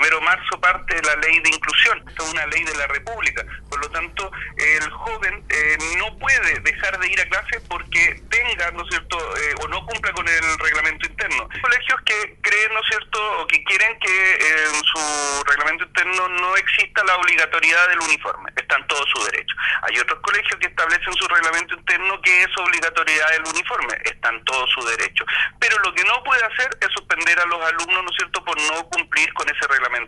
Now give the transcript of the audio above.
1 de marzo parte la ley de inclusión, es una ley de la República. Por lo tanto, el joven no puede dejar de ir a clase porque tenga, ¿no es cierto?, o no cumpla con el reglamento interno. Hay colegios que creen, ¿no es cierto?, o que quieren que en su reglamento interno no exista la obligatoriedad del uniforme. Está en todo su derecho. Hay otros colegios que establecen en su reglamento interno que es obligatoriedad del uniforme. Está en todo su derecho. Pero lo que no puede hacer es suspender a los alumnos, ¿no es cierto?, por no cumplir con ese reglamento.